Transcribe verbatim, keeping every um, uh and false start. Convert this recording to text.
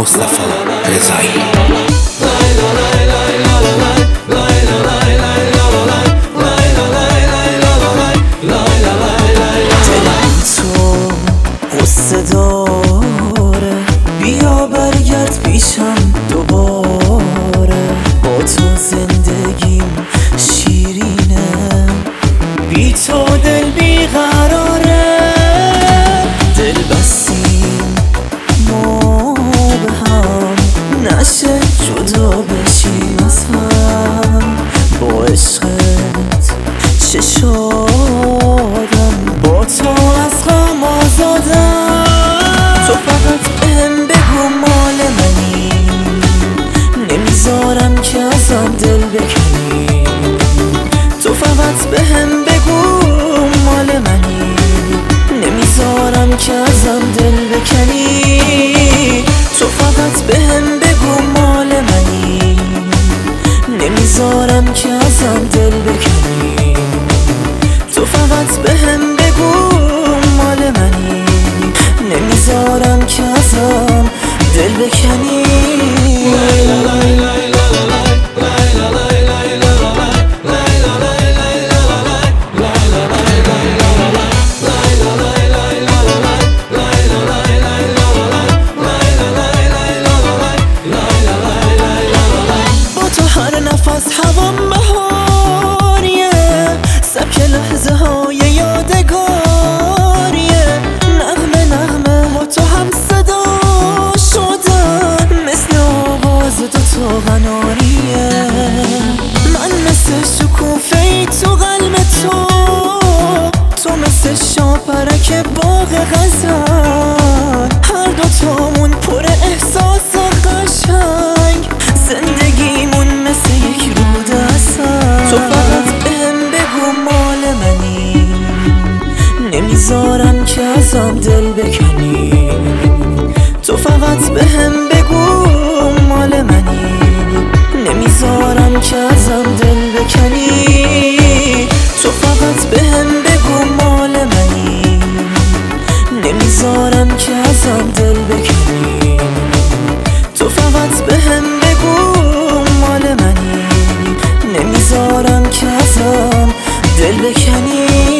مصطفی رضایی. قصه داره، بیا برگرد پیشم دوباره. با تو زندگیم شیرینه، بی تو دل بیقراره. دل بستیم ما به هم، نشه جدا بشیم از هم. با عشقت چه شادم، با تو از غم آزادم. تو فقط بهم بگو مال منی، نمیذارم که ازم دل بکنی. تو فقط بهم بگو مال منی، نمیذارم که ازم دل بکنی. تو فقط بهم بگو مال منی، نمیذارم که ازم دل بکنی. تو فقط بهم بگو مال منی، نمیذارم که ازم دل بکنی. با تو هر نفس هوام بهاریه، سبک لحظه های یادگاریه. نغمه نغمه با تو هم صدا شدن، مثل آواز دو تا غناریه. من مثل شکوفه تو قلب تو، تو مثل شاپرک باغ غزل. هر دوتامون پر احساس و قشنگ، زندگیمون مثل یک رود اصل. تو فقط بهم بگو مال منی، نمیذارم که ازم دل بکنی. تو فقط بهم بگو مال منی، نمیذارم که ازم دل بکنی. تو فقط بهم بگو مال منی، نمیذارم که ازم دل بکنی. تو فقط بهم بگو مال منی، نمیذارم که ازم دل بکنی.